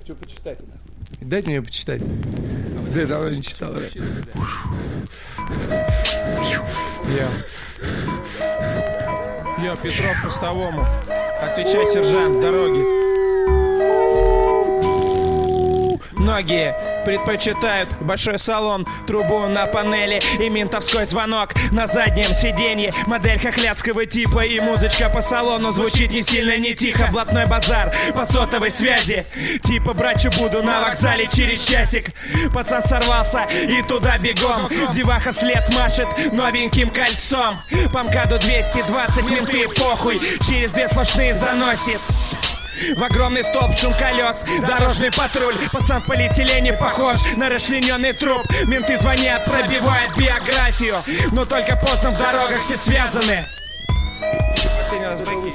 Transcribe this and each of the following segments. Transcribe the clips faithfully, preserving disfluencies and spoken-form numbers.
что почитать? Дайте мне почитать. Бля, давно не читал. Я. Йо, Петров постовому. Отвечай, сержант, дороги. Многие предпочитают большой салон, трубу на панели и ментовской звонок на заднем сиденье. Модель хохлядского типа и музычка по салону звучит не сильно, не тихо. Блатной базар по сотовой связи. Типа брачу буду на вокзале через часик. Пацан сорвался и туда бегом. Деваха вслед машет новеньким кольцом. По МКАДу двести двадцать, менты похуй, через две сплошные заносит. В огромный столб шум колес, дорожный патруль. Пацан в полиэтилене похож на расчлененный труп. Менты звонят, пробивают биографию, но только поздно, в дорогах все связаны. Последний раз байки.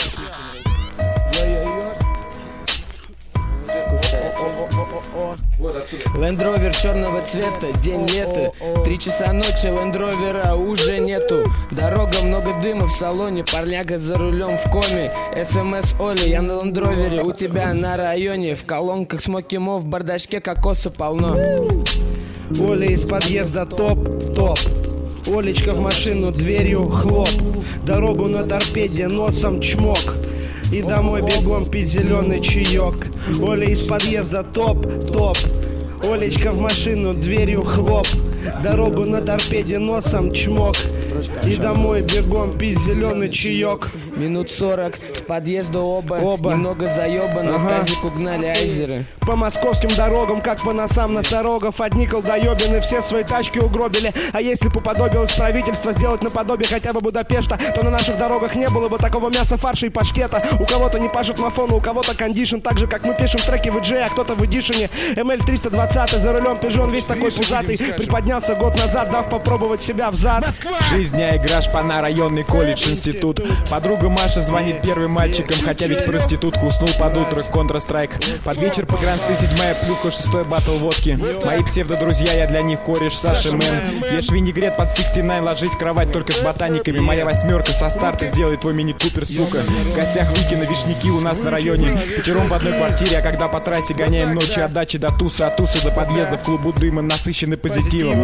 Land Rover черного цвета, день лета. Три часа ночи, Land Rover уже нету. Дорога, много дыма в салоне, парняга за рулем в коме. СМС Оля, я на Land Rover, у тебя на районе. В колонках смоки мо, в бардачке кокоса полно. Оля из подъезда топ-топ. Олечка в машину, дверью хлоп. Дорогу на торпеде, носом чмок. И домой бегом пить зеленый чаек. Оля из подъезда топ-топ. Олечка в машину, дверью хлоп. Дорогу на торпеде, носом чмок. И домой бегом пить зеленый чаек. Минут сорок, с подъезда оба, оба. Немного заебано, ага. Тазик угнали айзеры. По московским дорогам, как по носам носорогов. Одни колдоебины все свои тачки угробили. А если бы уподобилось правительство сделать наподобие хотя бы Будапешта, то на наших дорогах не было бы такого мяса, фарша и пашкета. У кого-то не пашет мафона, у кого-то кондишн. Так же, как мы пишем треки в джей, а кто-то в эдишене. эм эль триста двадцать, за рулем пижон весь такой пузатый. Приподнялся год назад, дав попробовать себя взад. Жизнь не игра, шпана, районный колледж, институт. Подруга Маша звонит первым мальчиком, хотя ведь проститутка. Уснул под утро, контрастрайк. Под вечер по гранцы, седьмая плюха, шестой батл водки. Мои псевдо-друзья, я для них кореш, Саша Мэн. Ешь винегрет под шестьдесят девять, ложить в кровать только с ботаниками. Моя восьмерка со старта сделает твой мини-купер, сука. В гостях Выкина, вишняки у нас на районе. Пятером в одной квартире, а когда по трассе гоняем ночи от дачи до туса, от туса до подъезда в клубу дыма, насыщенный позитивом.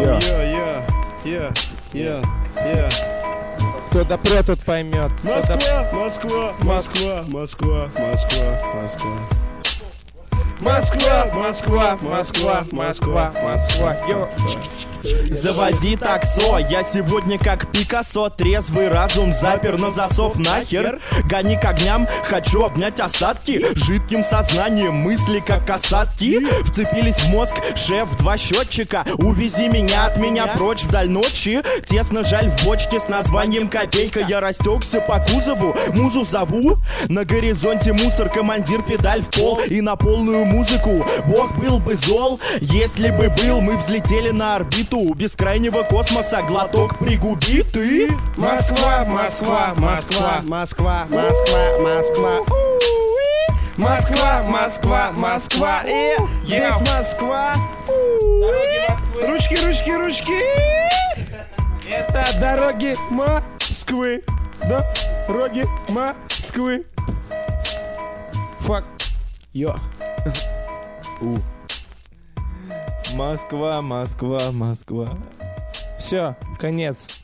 Кто допрет, тот поймет. Москва, Москва, Москва, Москва, Москва, Москва. Москва, Москва, Москва, Москва, Москва, йо. Заводи таксо, я сегодня как Пикассо. Трезвый разум запер на засов, нахер. Гони к огням, хочу обнять осадки. Жидким сознанием мысли как осадки вцепились в мозг, шеф, два счетчика. Увези меня от меня прочь вдаль ночи. Тесно жаль в бочке с названием копейка. Я растекся по кузову, музу зову. На горизонте мусор, командир педаль в пол. И на полную музыку Бог был бы зол, если бы был. Мы взлетели на орбиту бескрайнего космоса, глоток пригуби ты. Москва, Москва, Москва, Москва, Москва, Москва. Москва, Москва, Москва. И здесь Москва. Ручки, ручки, ручки. Это дороги Москвы. Дороги Москвы. Фак. Йо. У. Москва, Москва, Москва. Все, конец.